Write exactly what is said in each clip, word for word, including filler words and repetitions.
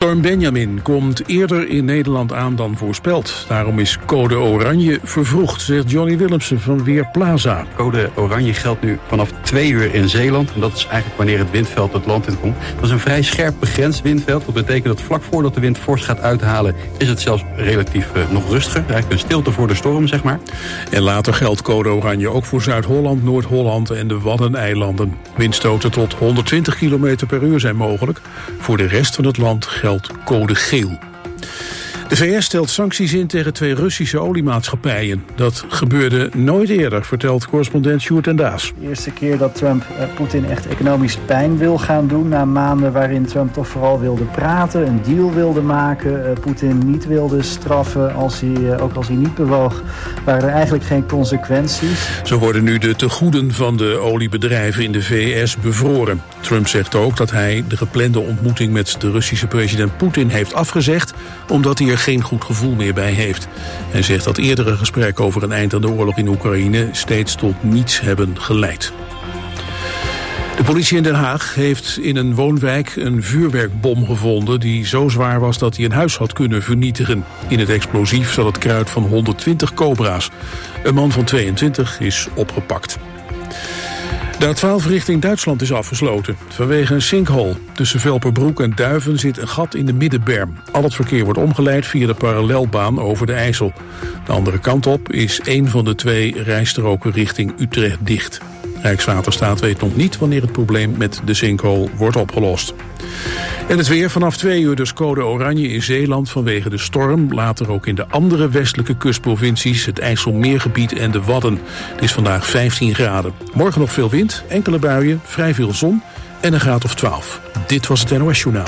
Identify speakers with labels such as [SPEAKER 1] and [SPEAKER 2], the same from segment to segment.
[SPEAKER 1] Storm Benjamin komt eerder in Nederland aan dan voorspeld. Daarom is code oranje vervroegd, zegt Johnny Willemsen van Weerplaza.
[SPEAKER 2] Code oranje geldt nu vanaf twee uur in Zeeland. En dat is eigenlijk wanneer het windveld het land in komt. Dat is een vrij scherp begrensd windveld. Dat betekent dat vlak voordat de wind fors gaat uithalen, is het zelfs relatief uh, nog rustiger. Eigenlijk een stilte voor de storm, zeg maar.
[SPEAKER 1] En later geldt code oranje ook voor Zuid-Holland, Noord-Holland en de Waddeneilanden. Windstoten tot honderdtwintig kilometer per uur zijn mogelijk. Voor de rest van het land geldt code geel. De V S stelt sancties in tegen twee Russische oliemaatschappijen. Dat gebeurde nooit eerder, vertelt correspondent Sjoerd en Daas.
[SPEAKER 3] De eerste keer dat Trump uh, Poetin echt economisch pijn wil gaan doen, na maanden waarin Trump toch vooral wilde praten, een deal wilde maken, uh, Poetin niet wilde straffen, als hij, uh, ook als hij niet bewoog, waren er eigenlijk geen consequenties.
[SPEAKER 1] Zo worden nu de tegoeden van de oliebedrijven in de V S bevroren. Trump zegt ook dat hij de geplande ontmoeting met de Russische president Poetin heeft afgezegd, omdat hij er geen goed gevoel meer bij heeft. Hij zegt dat eerdere gesprekken over een eind aan de oorlog in Oekraïne steeds tot niets hebben geleid. De politie in Den Haag heeft in een woonwijk een vuurwerkbom gevonden die zo zwaar was dat hij een huis had kunnen vernietigen. In het explosief zat het kruid van honderdtwintig cobra's. Een man van tweeëntwintig is opgepakt. De A twaalf richting Duitsland is afgesloten. Vanwege een sinkhole. Tussen Velperbroek en Duiven zit een gat in de middenberm. Al het verkeer wordt omgeleid via de parallelbaan over de IJssel. De andere kant op is één van de twee rijstroken richting Utrecht dicht. Rijkswaterstaat weet nog niet wanneer het probleem met de sinkhole wordt opgelost. En het weer vanaf twee uur dus code oranje in Zeeland vanwege de storm. Later ook in de andere westelijke kustprovincies, het IJsselmeergebied en de Wadden. Het is vandaag vijftien graden. Morgen nog veel wind, enkele buien, vrij veel zon en een graad of twaalf. Dit was het N O S Journaal.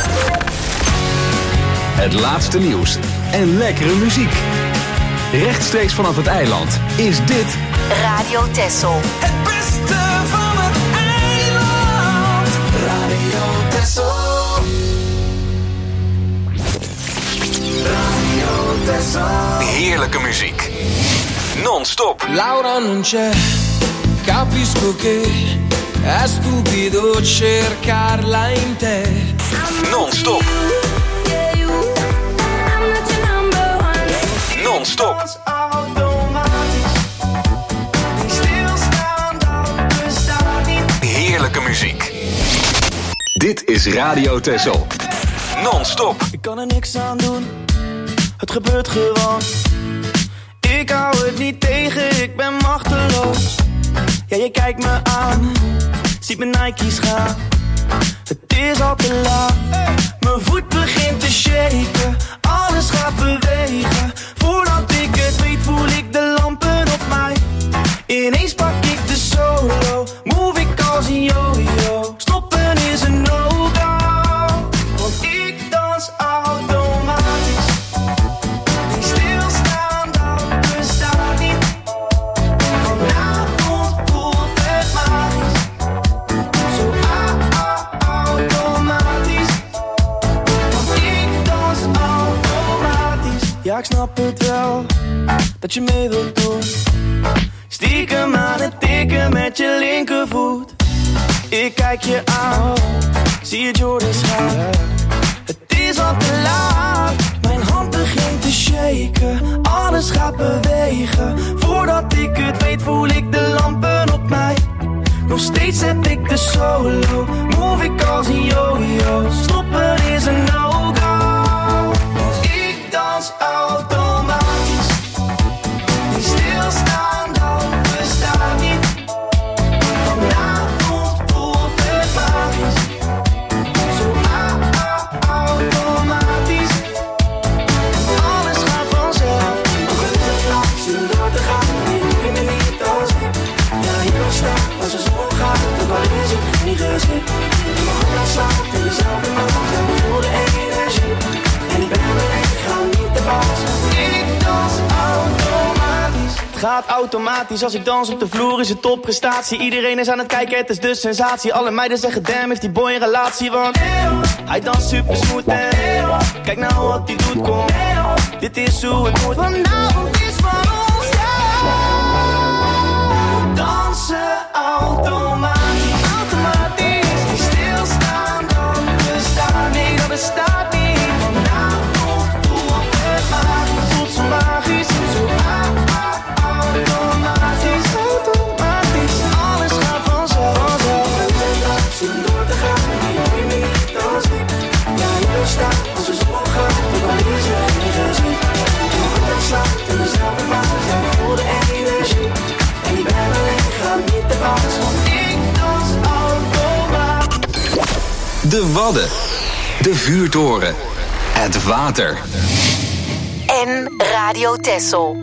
[SPEAKER 4] Het laatste nieuws en lekkere muziek. Rechtstreeks vanaf het eiland is dit
[SPEAKER 5] Radio Texel.
[SPEAKER 6] Het beste van het eiland. Radio Texel. Radio Texel.
[SPEAKER 4] heerlijke muziek. Non-stop.
[SPEAKER 7] Laura non c'è, capisco che è stupido cercarla in te.
[SPEAKER 4] Non-stop. Non-stop. Heerlijke muziek. Dit is Radio Texel. Non-stop.
[SPEAKER 8] Ik kan er niks aan doen. Het gebeurt gewoon. Ik hou het niet tegen, ik ben machteloos. Ja, je kijkt me aan, ziet mijn Nike's gaan. Het is al te laat. Mijn voet begint te shaken, alles gaat bewegen. Voordat ik het weet voel ik de lampen op mij. Ineens pak ik de solo, move ik als een yo-yo. Stoppen is een no-go, want ik dans automatisch. Die stilstaan, dat bestaat niet. Vanavond voelt het magisch. Zo automatisch, want ik dans automatisch. Ja, ik snap het wel, dat je mee wilt doen. Stiekem aan het tikken met je linkervoet. Ik kijk je aan, zie je Jordans gaan. Het is al te laat, mijn hand begint te shaken. Alles gaat bewegen, voordat ik het weet voel ik de lampen op mij. Nog steeds heb ik de solo, move ik als een yo-yo. Stoppen is een no-go, want ik dans automatisch. Die stilstaan, dat bestaat niet. Vanavond voelt het magisch. Zo automatisch. Alles gaat vanzelf. Nog een te laat, zin door te gaan. Je doet me niet als ik. Ja, hier staan, als de zon gaat. Dan kan je zich niet gezien. En mijn hart slaat in dezelfde maat. En ik voel de energie. En ik ben er echt, ik ga niet te baas. Ik dans automatisch. Het gaat automatisch, als ik dans op de vloer is het topprestatie. Iedereen is aan het kijken, het is de sensatie. Alle meiden zeggen damn, heeft die boy een relatie. Want hij danst super smooth en kijk nou wat hij doet, kom. Dit is hoe het moet. Vanavond is van ons, ja. Dansen automatisch, automatisch. Die stilstaan, dat bestaat niet, dat bestaat niet. staat als de zon opgaat, dan is er geen gezien. Mijn hart slaat in dezelfde plaats en ik voel de energie. En ik ben alleen, ga niet te baas, want ik dans automatisch.
[SPEAKER 4] De Wadden, de vuurtoren, het water.
[SPEAKER 5] En Radio Texel.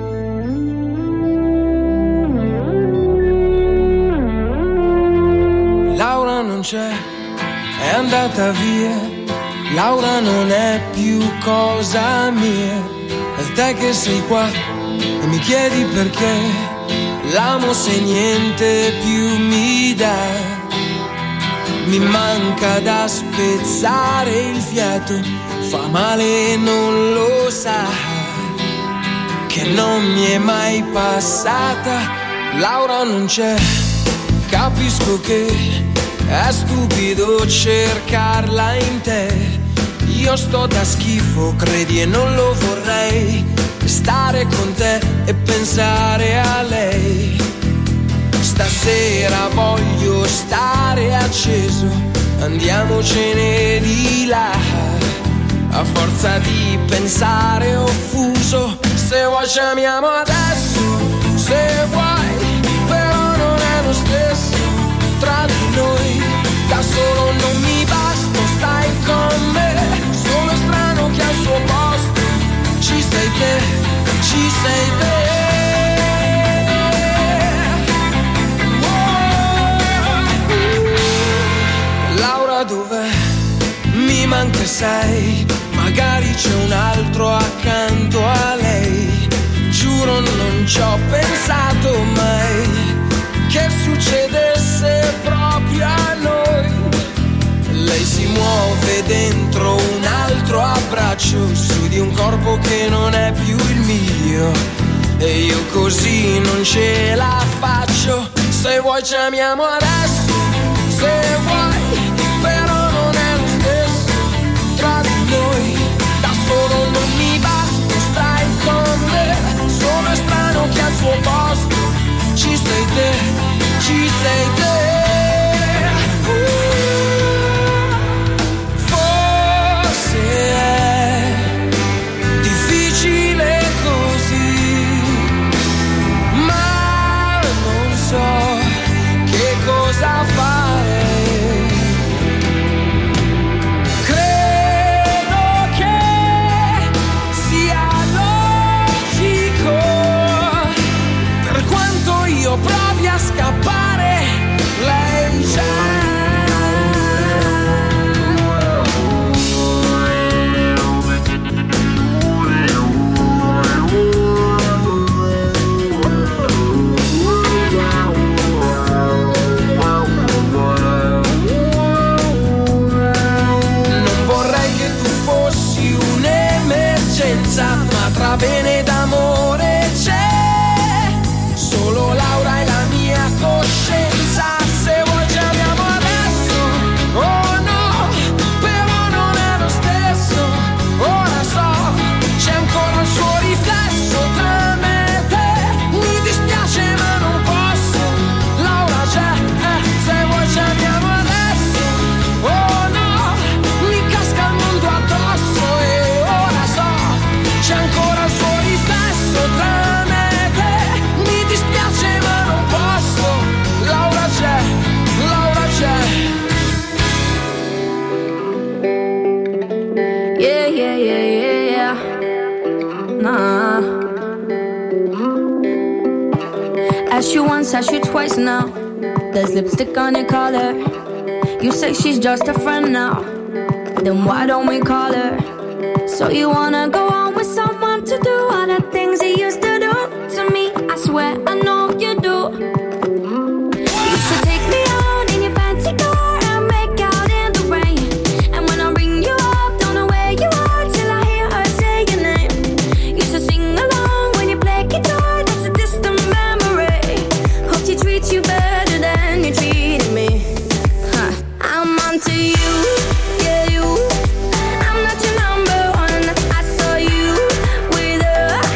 [SPEAKER 7] Laura non c'è, è andata via. Laura non è più cosa mia. E te che sei qua e mi chiedi perché l'amo se niente più mi dà. Mi manca da spezzare il fiato, fa male e non lo sa, che non mi è mai passata. Laura non c'è, capisco che è stupido cercarla in te. Io sto da schifo, credi, e non lo vorrei, stare con te e pensare a lei. Stasera voglio stare acceso, andiamocene di là. A forza di pensare offuso, se vuoi ci amiamo adesso, se vuoi, però non è lo stesso tra di noi. Da solo non mi basta, stai con me, sono strano che al suo posto ci sei te, ci sei te. Laura dov'è? Mi manca sei, magari c'è un altro accanto a lei. Giuro non ci ho pensato mai che succedesse proprio a noi. Lei si muove dentro un altro abbraccio, su di un corpo che non è più il mio, e io così non ce la faccio. Se vuoi ci amiamo adesso, se vuoi, però non è lo stesso tra di noi. Da solo non mi basta, stai con me, sono strano che al suo posto ci sei te, ci sei te. Ma tra bene d'amore c'è solo Laura e la mia coscienza. Se vuoi ci amiamo adesso, oh no, però non è lo stesso. Ora so, c'è ancora il suo riflesso tra me e te. Mi dispiace ma non posso, Laura c'è, eh, se vuoi ci amiamo adesso, oh no, mi casca il mondo addosso. E ora so, c'è ancora il suo riflesso tra me e te. Mi dispiace ma non posso, Laura c'è, Laura c'è.
[SPEAKER 9] Yeah, yeah, yeah, yeah, yeah. Nah. Asked you once, asked you twice now. There's lipstick on your collar. You say she's just a friend now. Then why don't we call her? So you wanna go on with someone to do all the things he used to do to me? I swear I know you do. You used to take me out in your fancy car and make out in the rain. And when I ring you up, don't know where you are till I hear her say your name. Used to sing along when you play guitar, that's a distant memory. Hope she treats you better than you treated me. Huh. I'm onto you, yeah you. I'm not your number one. I saw you with her.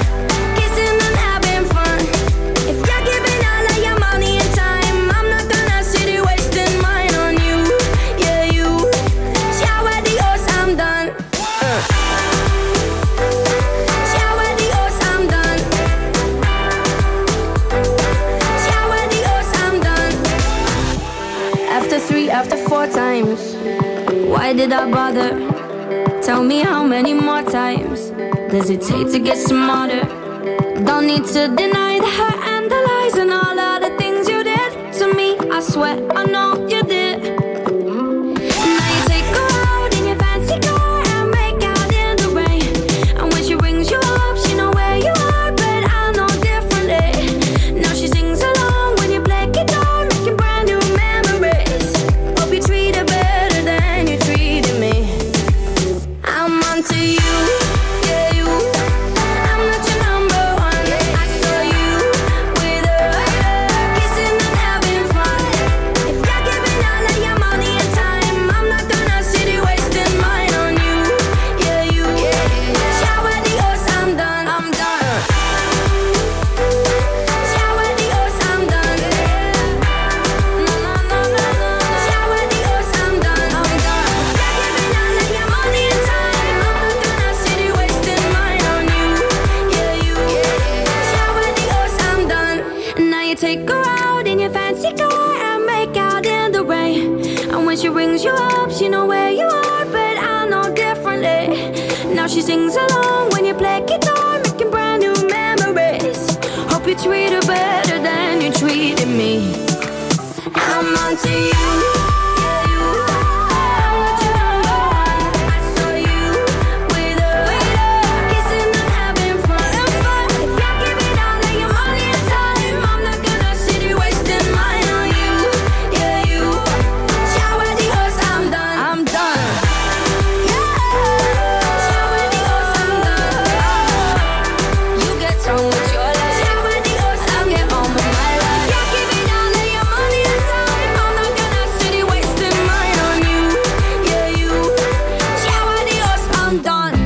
[SPEAKER 9] did I bother? Tell me how many more times does it take to get smarter? Don't need to deny the hurt and the lies and all of the things you did to me. I swear I know you did. Now you take her out in your fancy car and make out in the rain. And when she rings you up, she know where you are, but I know differently. Now she sings along when you play guitar, making brand new memories. Hope you treat her better than you treated me. I'm onto you, yeah you. I'm not your number one. I saw you with her, kissing and having fun. If you're giving all of your money and time, I'm not gonna sit here wasting mine on you, yeah you. Ciao adios, I'm done, I'm done. Ciao adios, I'm done. No no no no no. Ciao adios, I'm done, I'm done. If you're giving all of your money and time, I'm not gonna sit here wasting mine on you, yeah you. Ciao adios, I'm done. Now you take her out in your fancy car and make out in the rain. And when she rings you up, she know where you are, but I know differently. Now she sings along when you play guitar, making brand new memories. Hope you treat her better than you treated me. I'm onto you, yeah you. I'm not your number one. I saw you with her, kissing and having fun. If you're giving all of your money and time, I'm not gonna sit here wasting mine on you, yeah you. Ciao adios, I'm done, I'm done. Yeah. Ciao adios, I'm done. You get on with your life. Ciao adios, I'll get on with my life. If you're giving all of your money and time, I'm not gonna sit here wasting mine on you, yeah you. Ciao adios, I'm done.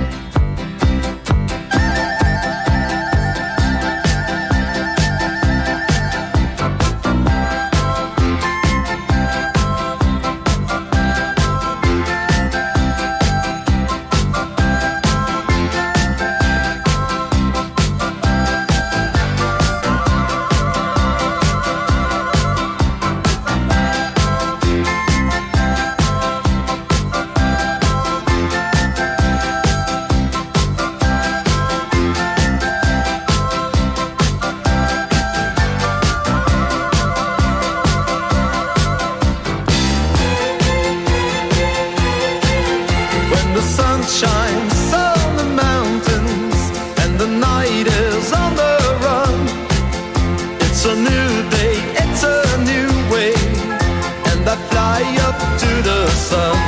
[SPEAKER 6] When the sun shines on the mountains and the night is on the run, it's a new day, it's a new way, and I fly up to the sun.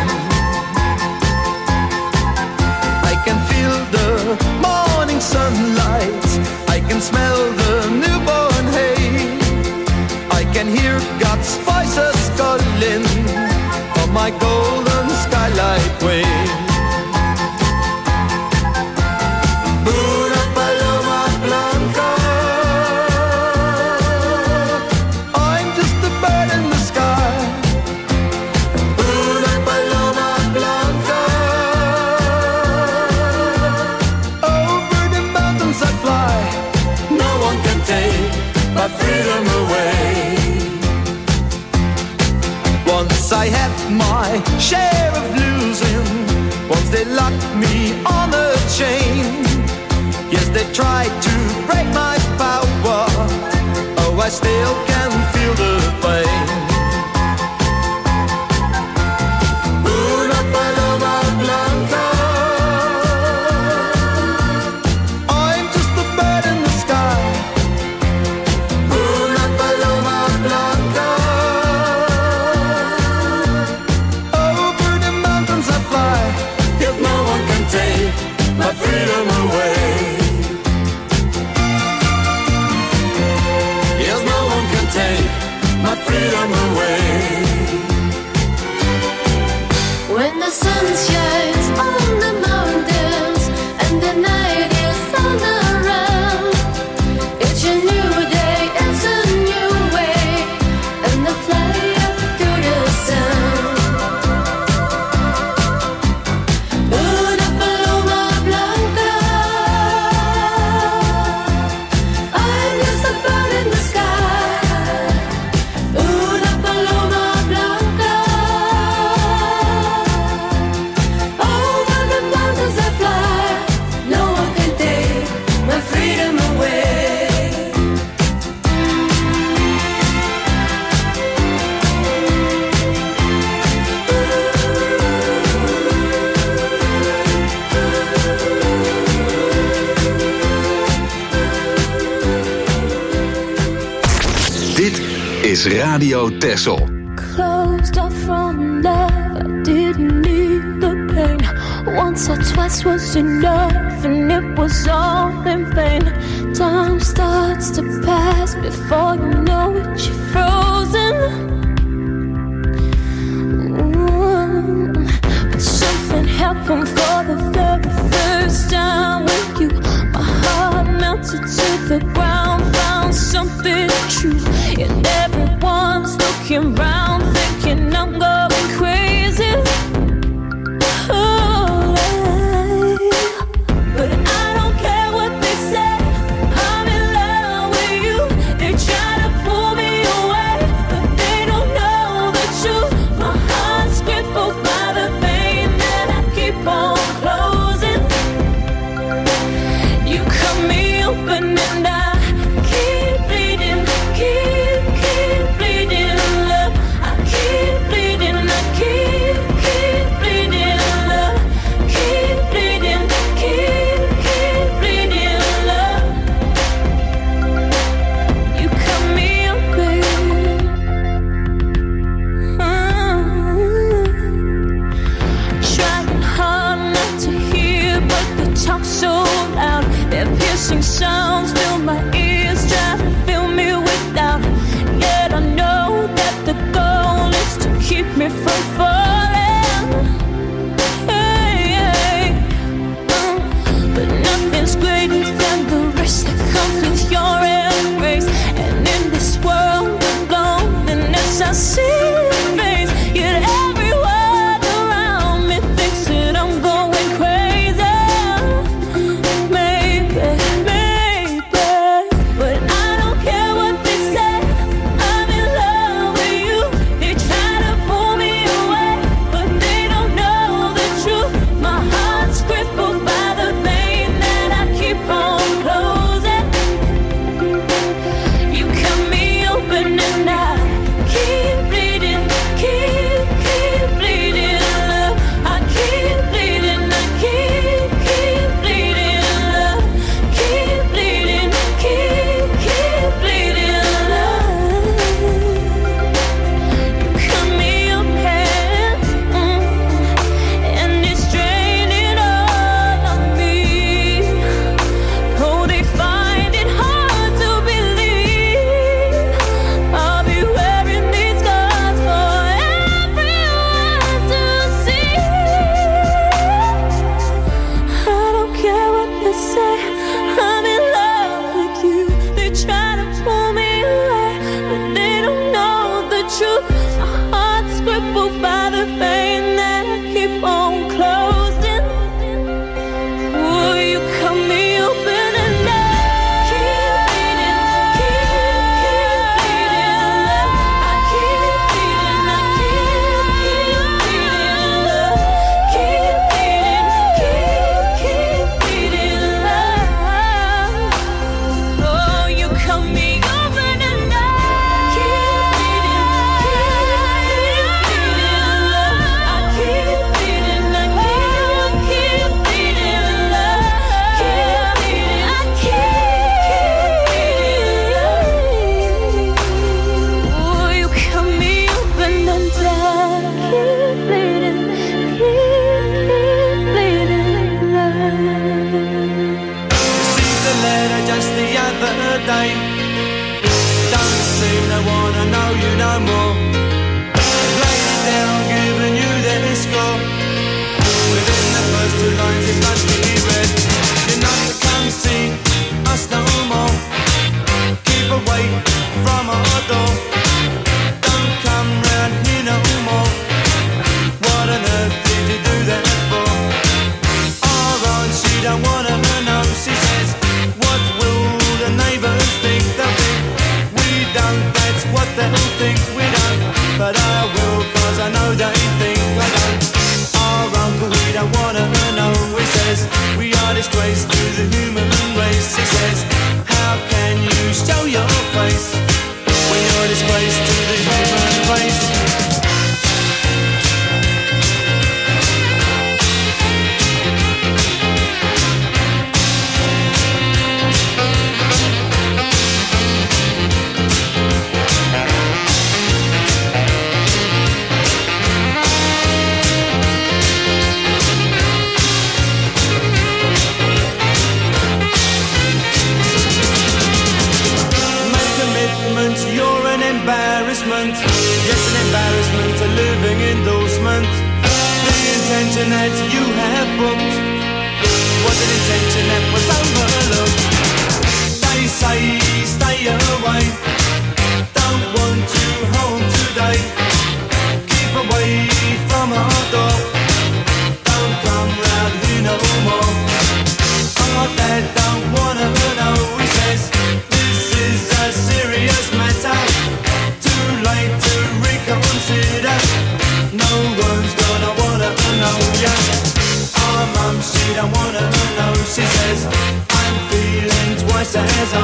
[SPEAKER 6] I can feel the morning sunlight, I can smell the newborn hay, I can hear God's voices calling on my golden skylight way. Una paloma blanca, I'm just a bird in the sky. Una paloma blanca, over the mountains I fly. No one can take my freedom away. Once I had my share of losing, once they locked me on a chain. Yes, they tried to break my power, oh, I still can feel the pain. Una paloma blanca, I'm just a bird in the sky. Una paloma blanca, over the mountains I fly. Yes, no one can take my freedom away. Yes, no one can take my freedom
[SPEAKER 4] is Radio Texel.
[SPEAKER 9] Closed off from love, I didn't need the pain. Once or twice was enough, and it was all in vain. Time starts to pass before you know it, you're frozen. Ooh. But something happened for the very first time with you. My heart melted to the ground, found something true, and everyone's looking round, thinking I'm going crazy. Oh, but I don't care what they say. I'm in love with you. They try to pull me away, but they don't know the truth. My heart's crippled by the pain that I keep on closing. You cut me open and I keep bleeding, keep, keep bleeding, love. I keep bleeding, I keep, keep bleeding, love. Keep bleeding, keep, keep bleeding, love. You cut me open. Mm. Trying hard not to hear, but the talk so loud. Their piercing sounds fill my ears, try to fill me with doubt. Yet I know that the goal is to keep me from falling. Hey, hey. Mm. But nothing's greater than the risk that comes with your embrace. And in this world of loneliness, I see your face. Yet everyone around me thinks that I'm going crazy. Maybe, maybe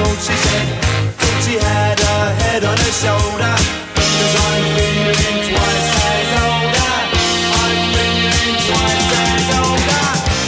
[SPEAKER 8] road, she said, thought she had her head on her shoulder, 'cause I'm feeling twice as older, I'm feeling twice as older.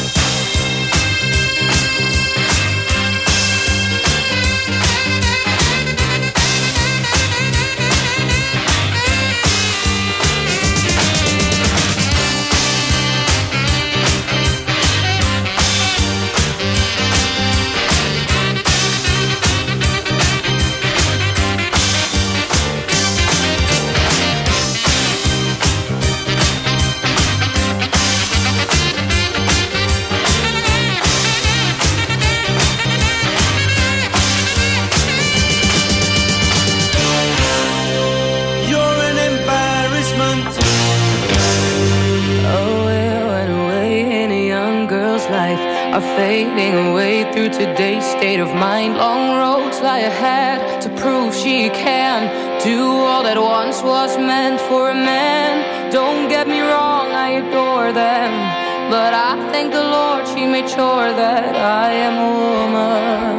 [SPEAKER 9] Fading away through today's state of mind. Long roads lie ahead to prove she can do all that once was meant for a man. Don't get me wrong, I adore them, but I thank the Lord she made sure that I am a woman.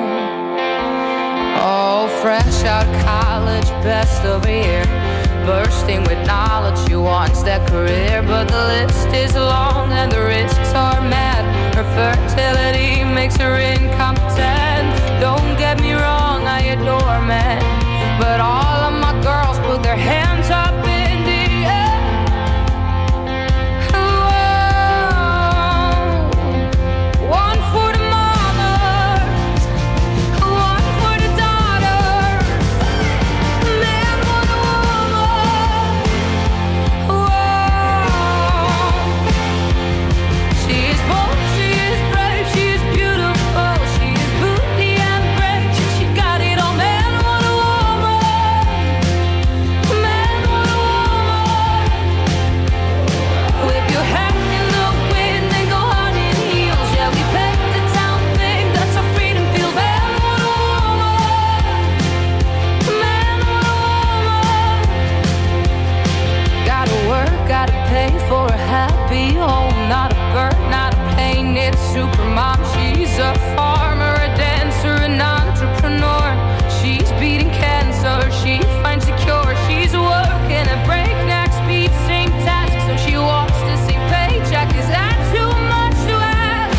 [SPEAKER 9] Oh, fresh out college, best of a year, bursting with knowledge, she wants that career, but the list is long and the risks are mad. Her fertility makes her incompetent. Don't get me wrong, I adore men, but all of my girls put their hands up in the air. Whoa. One for the mothers, one for the daughters, man for the woman. Whoa. She's bold. For a happy home, not a birth, not a pain, it's supermom. She's a farmer, a dancer, an entrepreneur. She's beating cancer, she finds a cure. She's working at breakneck speed, same task, so she walks the same paycheck. Is that too much to ask?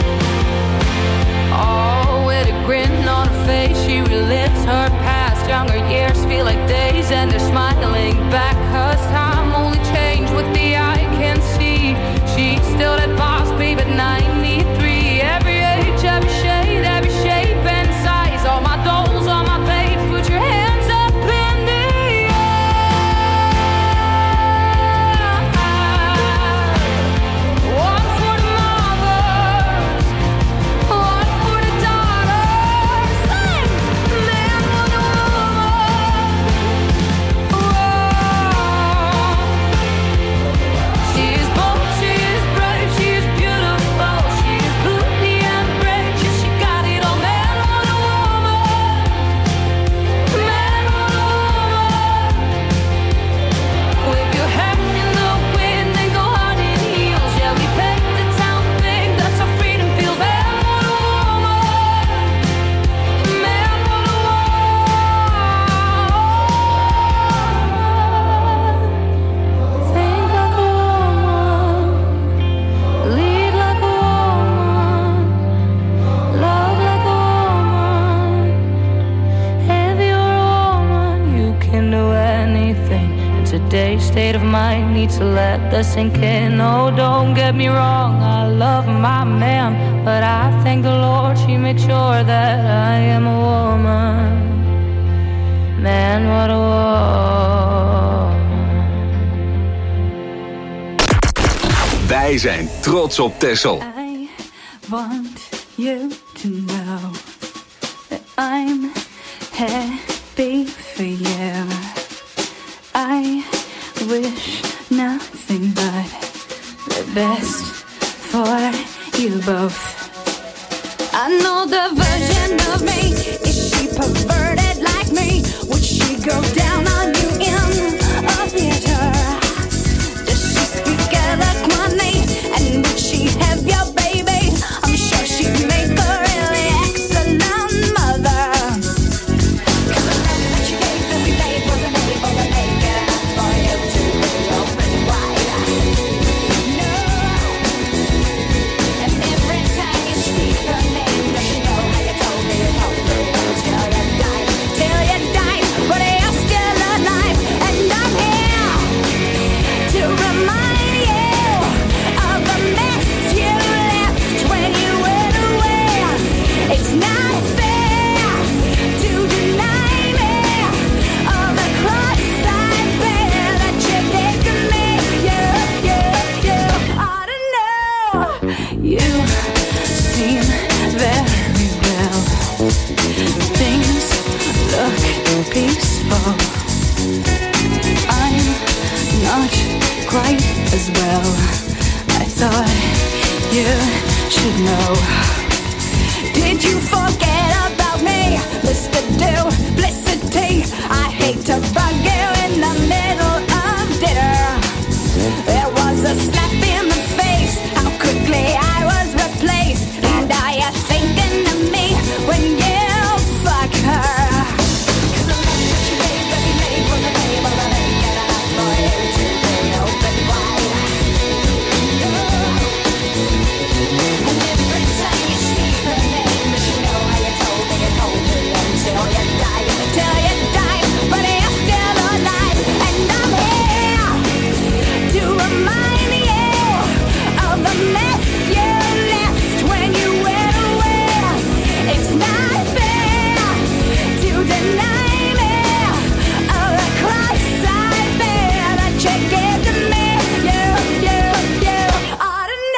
[SPEAKER 9] Oh, with a grin on her face, she relives her past. Younger years feel like days and they're smiling back, 'cause time only changed with the eye can see. She's still that boss babe at ninety-three. Every age, every shade, every shape and size. All my dolls, all my babes, put your hands up in the air. One for the mothers, one for the daughters. Sing! Man for the woman. Whoa. She is bold, she is brave, she is beautiful, she is booty and brave, she, she got it all. Man for the woman, man for the woman. Wave your hand in the wind and go hard in heels. Yeah, we paint the town pink, that's how freedom feels. Man for the woman, man for the woman. Think like a woman, lead like a woman, love like a woman. If you're a woman, you can do anything. And today's state of mind needs to let that sink in. Oh, don't get me wrong, I love my man, but I thank the Lord she made sure that I am a woman. Man, what a woman.
[SPEAKER 4] Wij zijn trots op Texel.
[SPEAKER 10] I want you to know that I'm happy for you. I wish nothing but the best for you both. I know the version of me, is she perverted like me? Would she go down on you in a theater? Does she speak eloquently? And would she have your baby? I'm sure she'd make a really excellent mother. seem very well. Things look peaceful. I'm not quite as well. I thought you should know. Did you forget about me, Mister Duplicity? I hate to bug you in the middle of dinner. There was a slap in the face, how quickly I was replaced. And are you thinking of me when you fuck her? Cause the love that you made, that you made was a babe of a make it enough for you to be open wide. And every time you see her name, you know how you told me you'd hold me until you die, till you die, but you're still alive. And I'm here to remind you of the mess you left when you went away. It's not fair to deny me of the cross I bear that you gave to me. You, you, you ought to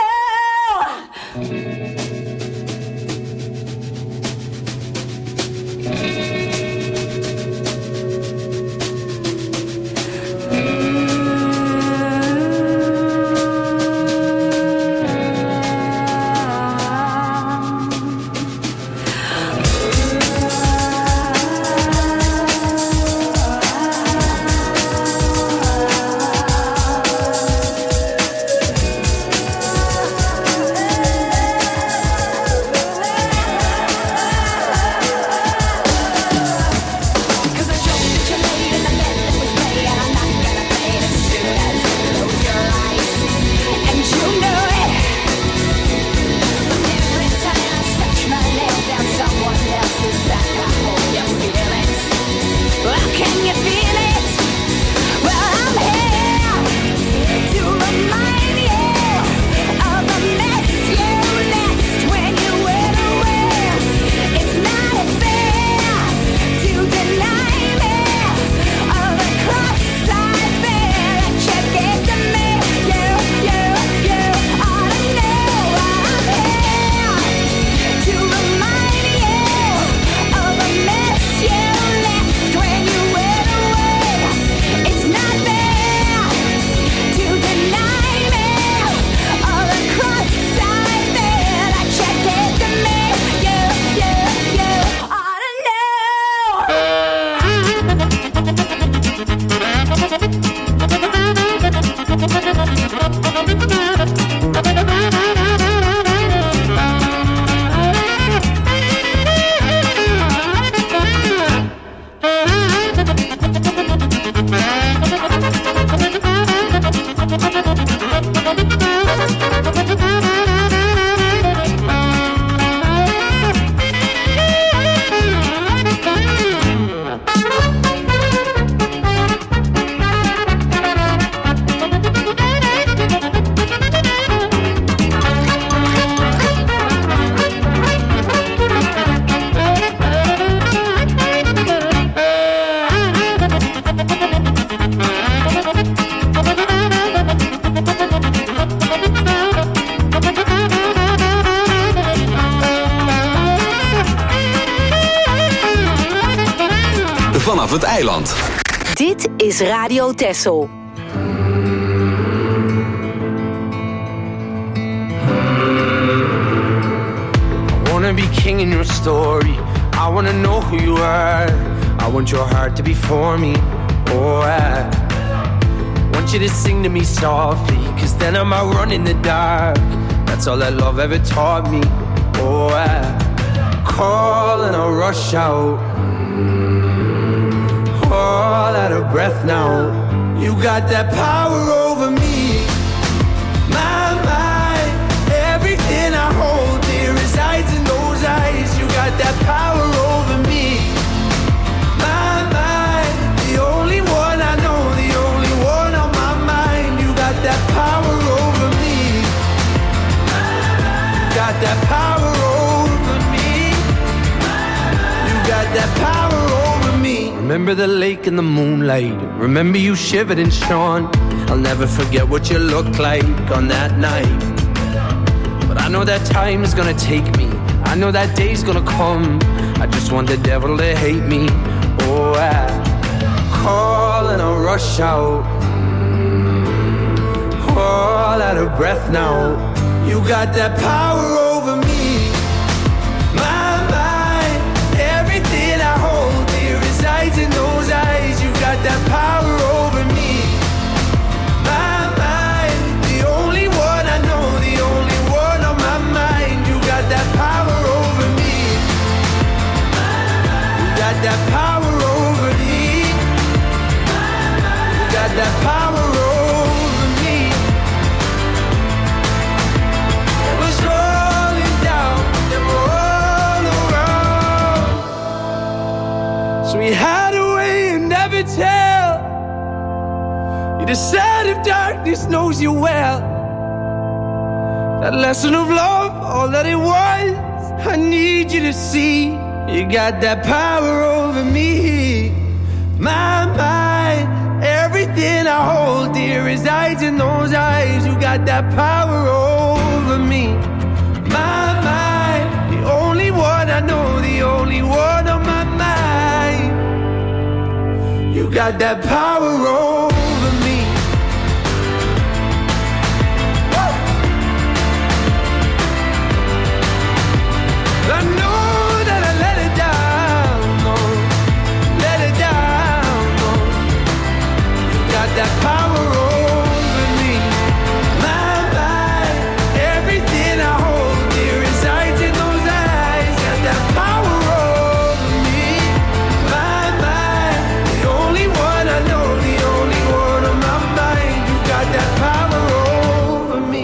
[SPEAKER 4] Vanaf het eiland.
[SPEAKER 5] Dit is Radio Texel.
[SPEAKER 7] I wanna be king in your story. I wanna know who you are. I want your heart to be for me. Oh, I want you to sing to me softly, cause then I might run in the dark. That's all that love ever taught me. Oh, I call and I'll rush out, all out of breath now. You got that power over me. My mind, everything I hold dear resides in those eyes. You got that power over me. My mind, the only one I know, the only one on my mind. You got that power over me. Got that power over me. You got that power over me. Remember the lake in the moonlight. Remember you shivered and shone. I'll never forget what you looked like on that night. But But I know that time is gonna take me, I know that day's gonna come. I just want the devil to hate me. Oh, I call and I rush out, all out of breath now. You got that power over me, my mind. Everything I hold dear resides in those eyes. You got that power over me, my mind. The only one I know, the only one on my mind. You got that power over me, you got that power over me, you got that power over me. So we hide away and never tell. You decide if darkness knows you well. That lesson of love, all that it was, I need you to see. You got that power over me, my mind. Everything I hold dear resides in those eyes. You got that power over me, my mind. The only one I know, the only one on my mind. You got that power over me. Woo! I know that I let it down, no, let it down, no. You got that power over me, my mind. Everything I hold dear resides in those eyes. Got that power over me, my mind. The only one I know, the only one on my mind. You got that power over me.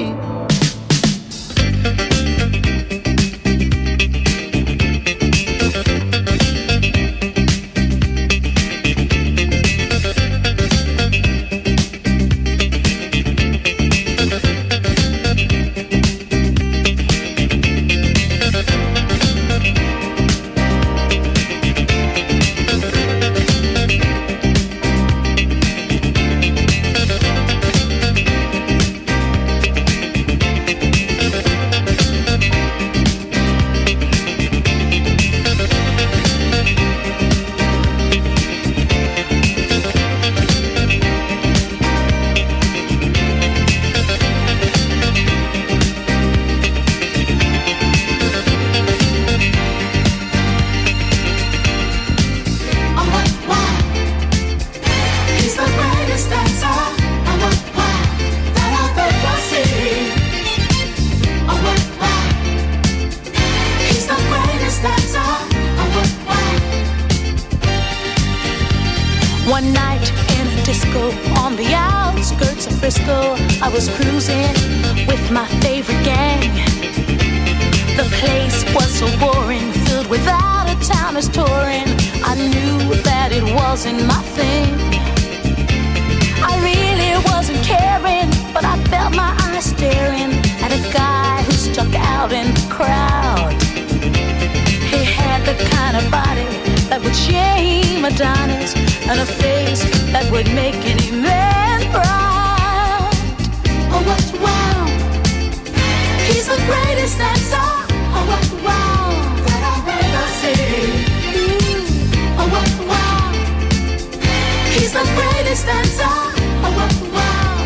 [SPEAKER 11] One night in a disco on the outskirts of Frisco, I was cruising with my favorite gang. The place was so boring, filled with out-of-towners touring. I knew that it wasn't my thing. I really wasn't caring, but I felt my eyes staring at a guy who stuck out in the crowd. He had the kind of body that would shame Adonis, and a face that would make any man proud. Oh, what wow! He's the greatest dancer. Oh, what wow! That I've ever seen. Mm. Oh, what wow! He's the greatest dancer. Oh, what wow!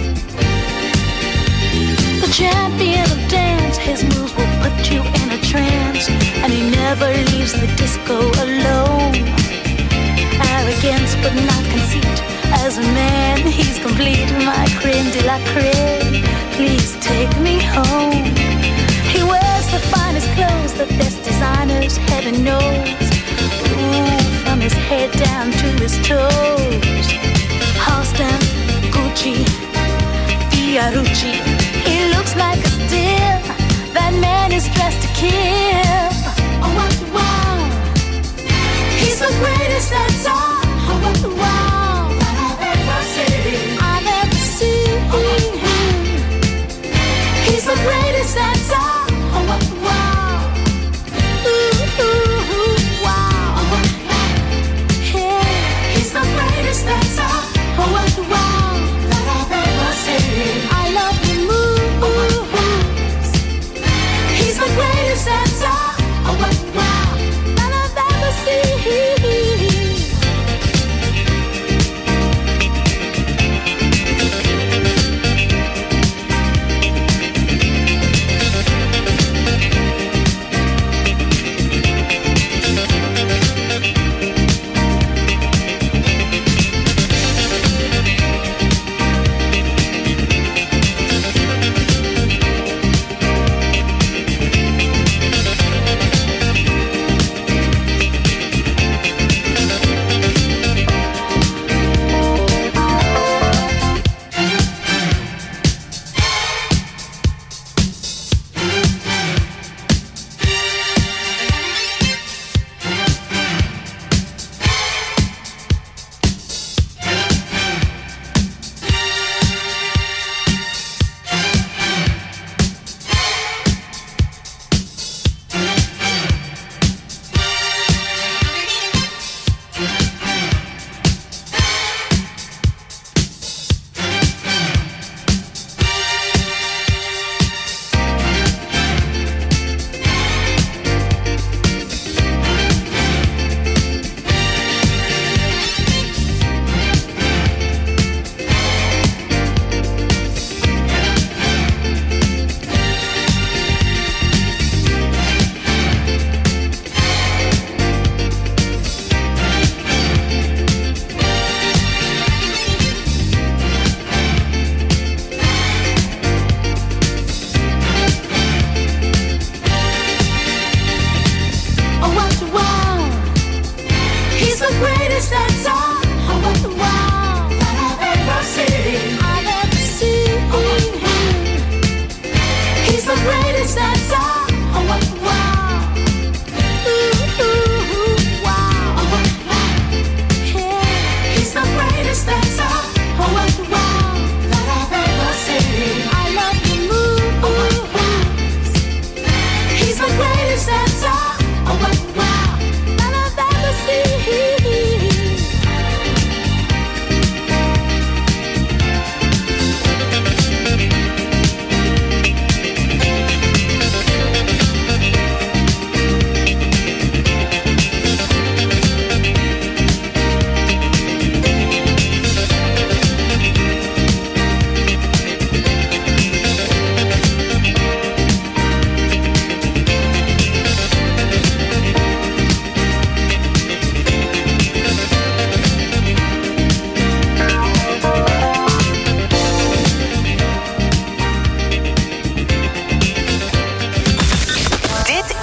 [SPEAKER 11] The champion of dance, his moves will put you in a trance, and he never leaves the disco alone. Arrogance but not conceit, as a man he's complete. My creme de la creme, please take me home. He wears the finest clothes, the best designers, heaven knows. Ooh, from his head down to his toes. Halston, Gucci, Fiorucci, he looks like a steal. That man is dressed to kill. Oh, what wow! He's the greatest dancer. Oh, what wow! That I've ever seen. I've ever seen him. He's the greatest dancer. Oh, what wow! Ooh, ooh, ooh, wow! Oh, what wow! Yeah. He's the greatest.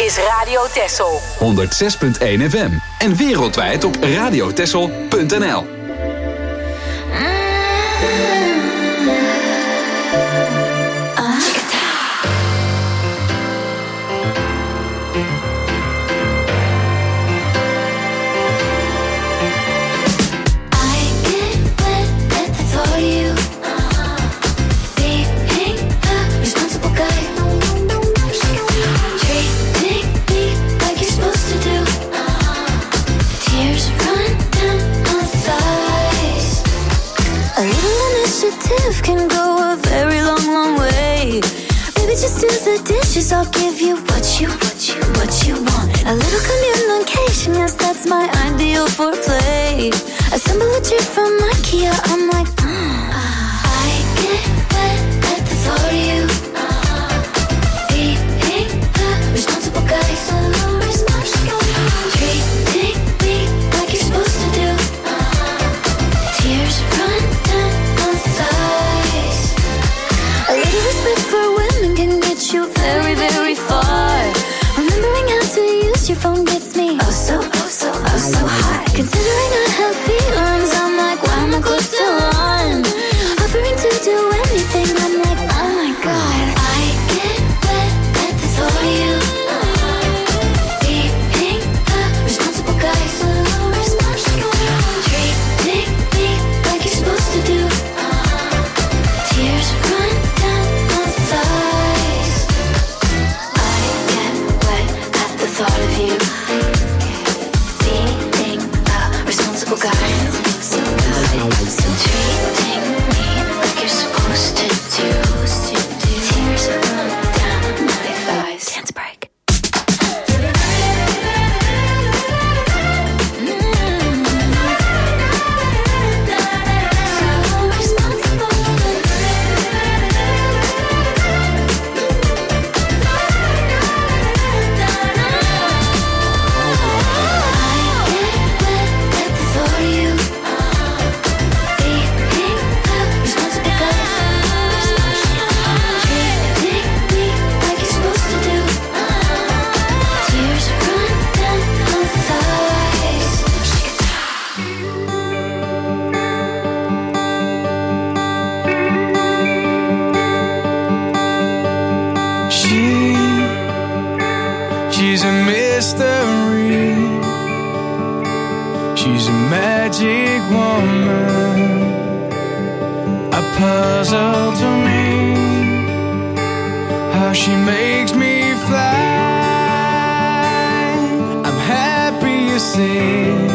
[SPEAKER 5] is Radio Texel.
[SPEAKER 4] honderdzes punt één F M. En wereldwijd op radiotexel punt n l.
[SPEAKER 9] Can go a very long, long way. Maybe just do the dishes. I'll give you what you, what you, what you want. A little communication, yes, that's my ideal foreplay. Assemble a tree from IKEA. I'm like, mm. I get wet at the thought of you. Being the responsible guy, so responsible. Treating me like you're supposed to do. Tears run down my thighs. A little respect for women can get you very, very far. Remembering how to use your phone gets me oh so, oh so, oh so high. Considering I have feelings, I'm like, why am I close to one? Offering to do anything, I'm like, oh my god. I get wet at the thought of you. Being a responsible guy, so responsible. Treating me like you're supposed to do. Tears run down my thighs. I get wet at the thought of you. Being a responsible guy. So treating me like you're supposed to do. Tears run down my thighs. Dance break.
[SPEAKER 7] She's a mystery. She's a magic woman, a puzzle to me. How she makes me fly. I'm happy you see.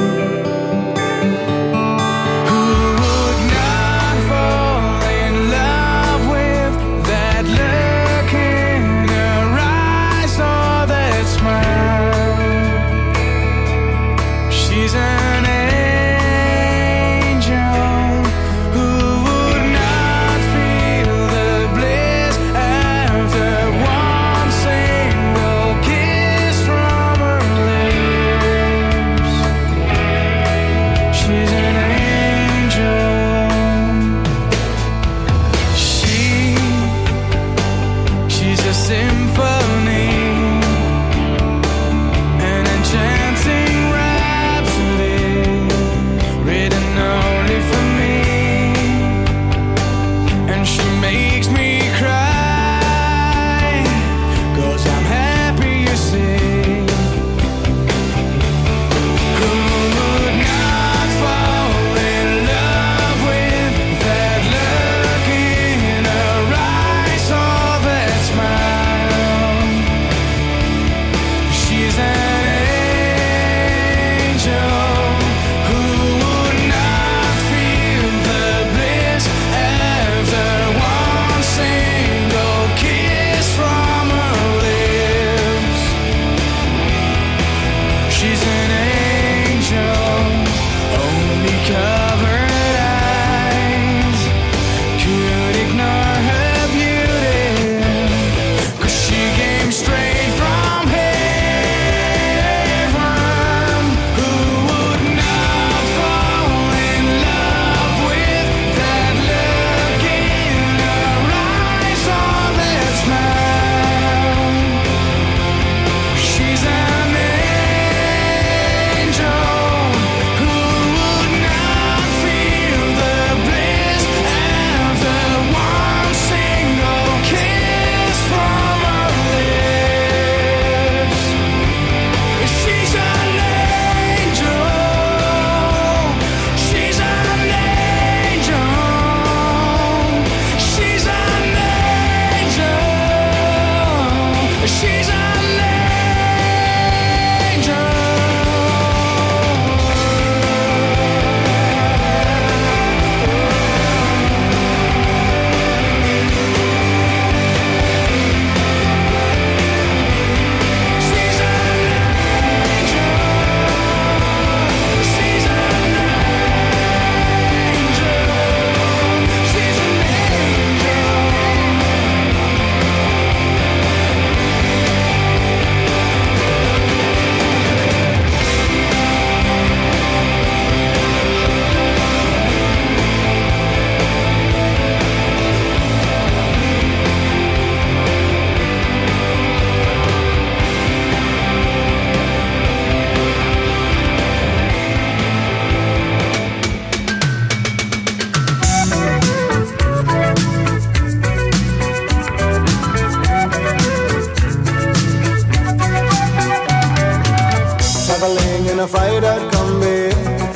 [SPEAKER 12] afraid I'd come back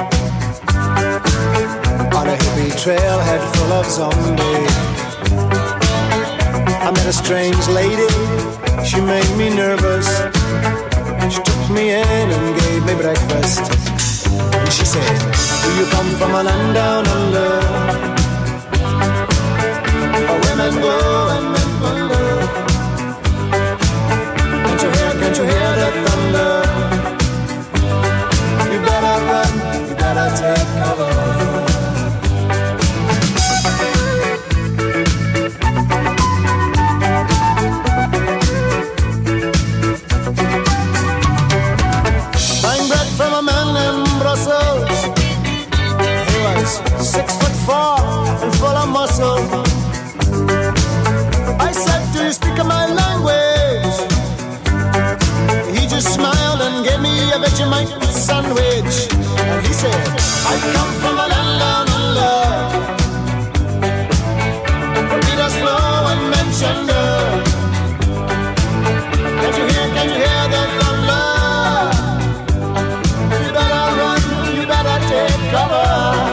[SPEAKER 12] on a hippie trailhead full of zombies. I met a strange lady, she made me nervous. She took me in and gave me breakfast. And she said, do you come from a land down under, where women go and men wonder? Can't you hear, can't you hear the thunder? You better run, you better take cover. Six foot four and full of muscle. I said, do you speak my language? He just smiled and gave me a Vegemite sandwich. And he said, I come from a land down under, where Peter's flow and mentioned her. Can't you hear, can't you hear the thunder? You better run, you better take cover.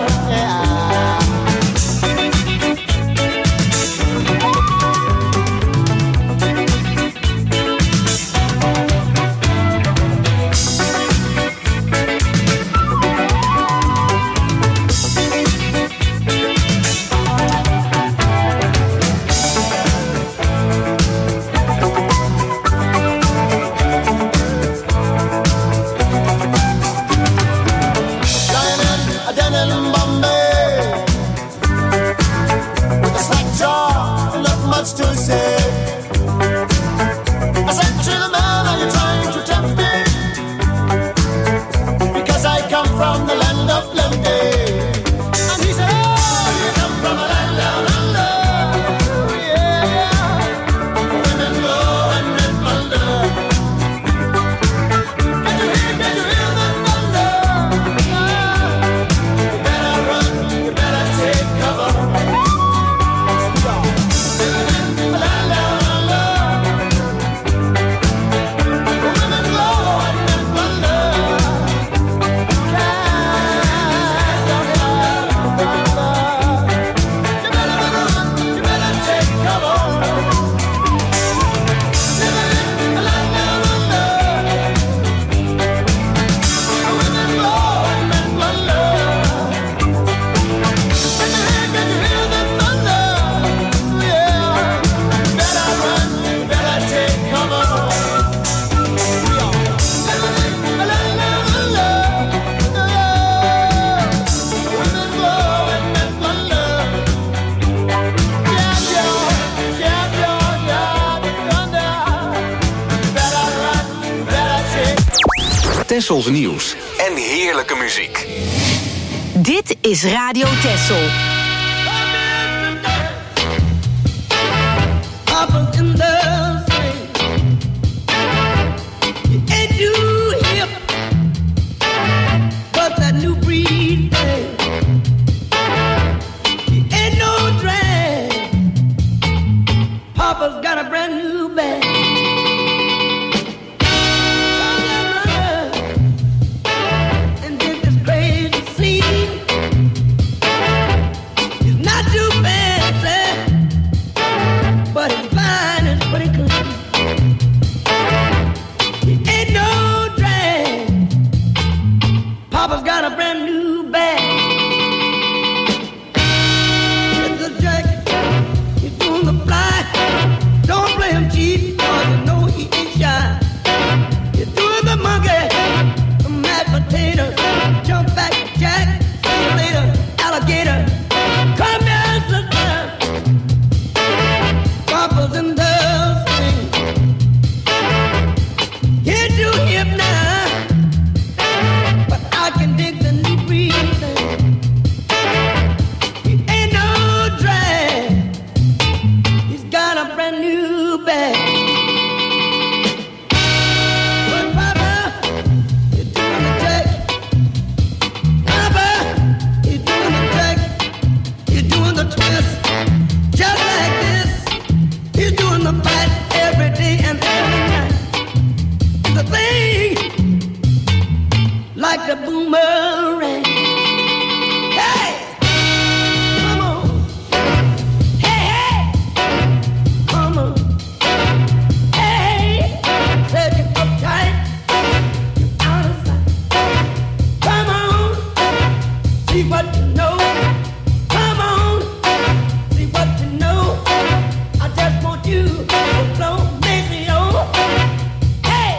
[SPEAKER 12] To say, I said to the man, are you trying to tempt me? Because I come from the land of plenty. And he said, oh, you come from a land down under, yeah, women go and men wonder. Can you hear, can you hear the thunder? You better run, you better take cover.
[SPEAKER 4] Tessels nieuws en heerlijke muziek.
[SPEAKER 5] Dit is Radio Tessel.
[SPEAKER 13] Papa's got a brand new bag. Papa's got a brand new bag. It's a jacket, he's doing the fly. Don't play him cheap, cause you know he ain't shy. He's doing the monkey, the mashed potatoes, jump back jack, see you later, alligator. Come here, sister. Papa's in the swing. Get you hip now. I can dig the new breed. like the boomerang. Hey, come on. Hey, hey, come on. Hey, said you uptight, out of sight. Come on, see what you know. Come on, see what you know. I just want you to blow me on. Hey.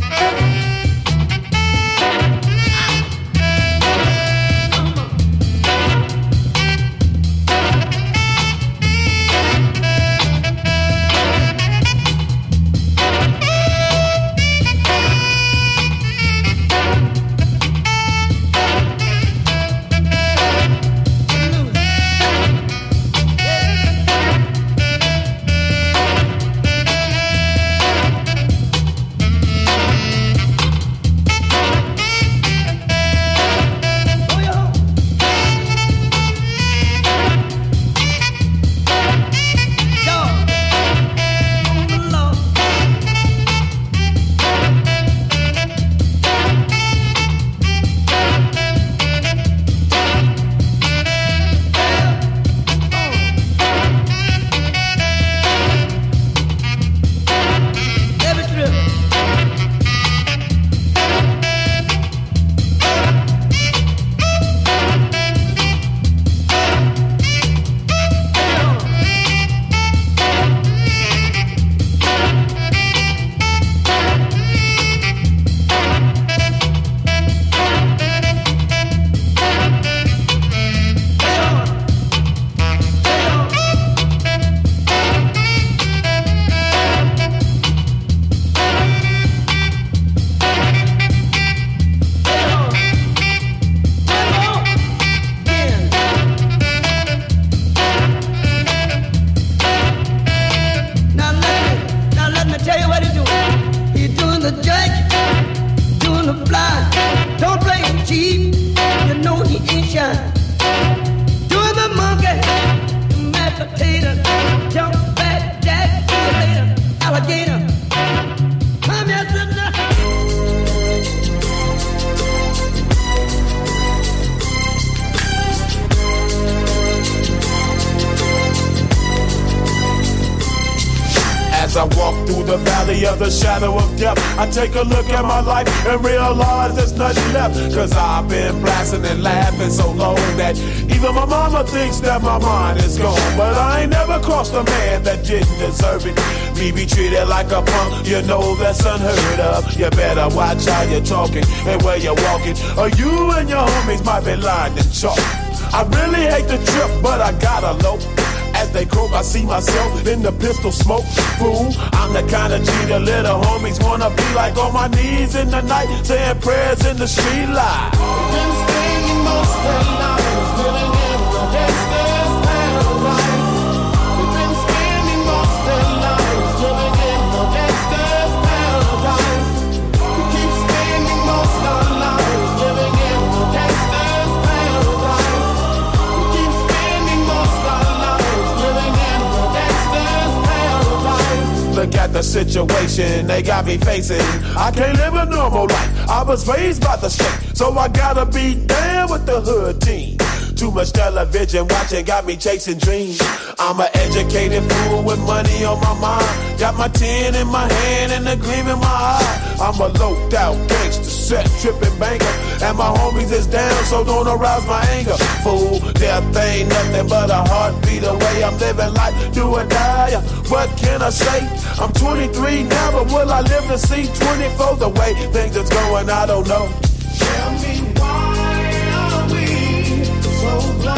[SPEAKER 14] I walk through the valley of the shadow of death, I take a look at my life and realize there's nothing left. Cause I've been blasting and laughing so long that even my mama thinks that my mind is gone. But I ain't never crossed a man that didn't deserve it. Me be treated like a punk, you know that's unheard of. You better watch how you're talking and where you're walking, or you and your homies might be lined in chalk. I really hate the trip, but I gotta low. As they croak, I see myself in the pistol smoke. Fool, I'm the kind of G the little homies wanna be like, on my knees in the night, saying prayers in the street light.
[SPEAKER 12] Been staying most of their lives, living in the gangster's paradise. We've been spending most of their lives, living in the gangster's paradise. We keep spending most of our lives, living in the gangster's paradise. We keep spending most of our lives, living in the gangster's paradise.
[SPEAKER 14] Look at the situation they got me facing. I can't live a normal life. I was raised by the state, so I gotta be down with the hood team. Too much television watching got me chasing dreams. I'm an educated fool with money on my mind. Got my tin in my hand and a gleam in my eye. I'm a loped out gangster, set tripping banker, and my homies is down, so don't arouse my anger. Fool, death ain't nothing but a heartbeat away. I'm living life, do or die. What can I say? I'm twenty-three now, but will I live to see twenty-four? The way things is going, I don't know.
[SPEAKER 12] Tell me why are we so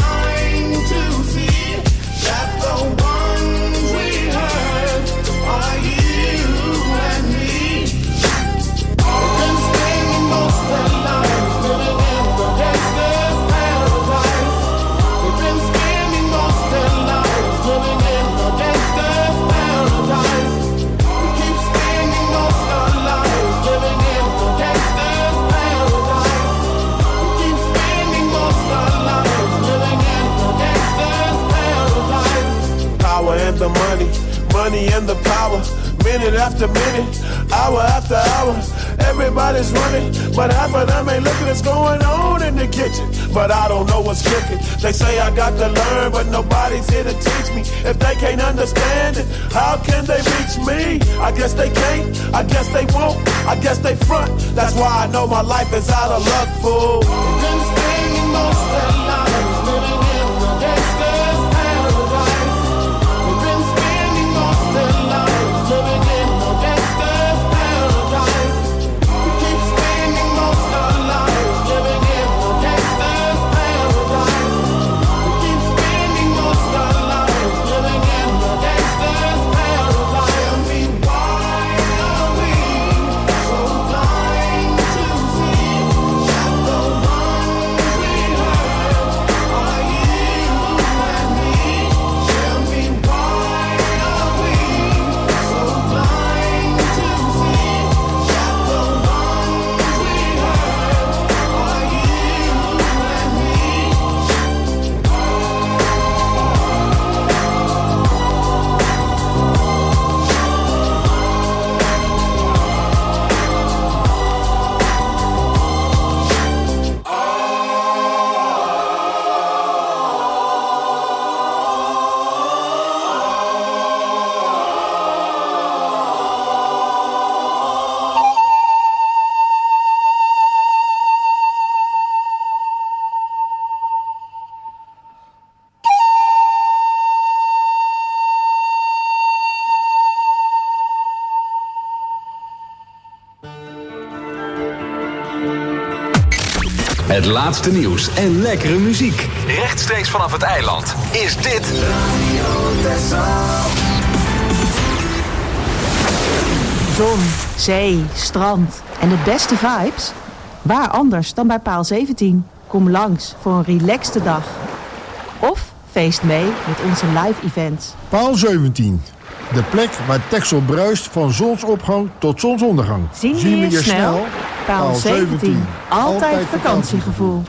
[SPEAKER 12] blind to see that the ones we hurt are you and me? We've been spending most of our lives living in the gangster's paradise. We've been spending most of our lives living in the gangster's paradise. We keep spending most of our lives living in the gangster's paradise. We keep spending most of our lives living in the gangster's paradise.
[SPEAKER 14] Power and the money, money and the power. Minute after minute, hour after hour. Everybody's running, but half of them ain't looking what's going on in the kitchen. But I don't know what's cooking. They say I got to learn, but nobody's here to teach me. If they can't understand it, how can they reach me? I guess they can't, I guess they won't, I guess they front. That's why I know my life is out of luck, fool. Been spending most of their lives living in the gangster's paradise. We've been spending most of their lives living in the gangster's paradise. We keep spending most of our lives living in the gangster's paradise. We keep spending most of our lives living in the gangster's paradise. Tell me why are we so blind to see that the ones we hurt are you and me? Tell me why are we so blind to see that the ones we hurt are you and me?
[SPEAKER 4] Het laatste nieuws en lekkere muziek. Rechtstreeks vanaf het eiland is dit
[SPEAKER 15] Zon, zee, strand en de beste vibes? Waar anders dan bij Paal zeventien? Kom langs voor een relaxte dag. Of feest mee met onze live events.
[SPEAKER 16] Paal zeventien. De plek waar Texel bruist van zonsopgang tot zonsondergang.
[SPEAKER 15] Zien we je snel? Paal zeventien. Altijd vakantiegevoel.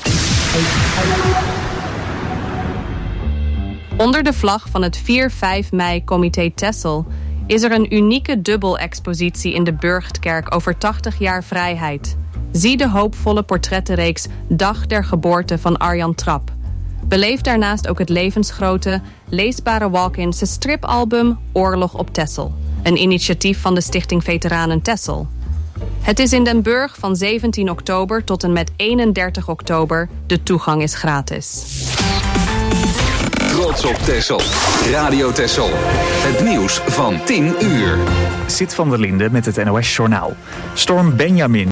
[SPEAKER 17] Onder de vlag van het vier vijf mei Comité Texel is er een unieke dubbel-expositie in de Burchtkerk over tachtig jaar vrijheid. Zie de hoopvolle portrettenreeks Dag der Geboorte van Arjan Trap. Beleef daarnaast ook het levensgrote, leesbare walk-ins stripalbum Oorlog op Texel. Een initiatief van de Stichting Veteranen Texel. Het is in Den Burg van zeventien oktober tot en met eenendertig oktober. De toegang is gratis.
[SPEAKER 4] Trots op Texel. Radio Texel. Het nieuws van tien uur.
[SPEAKER 18] Sit van der Linde met het N O S Journaal. Storm Benjamin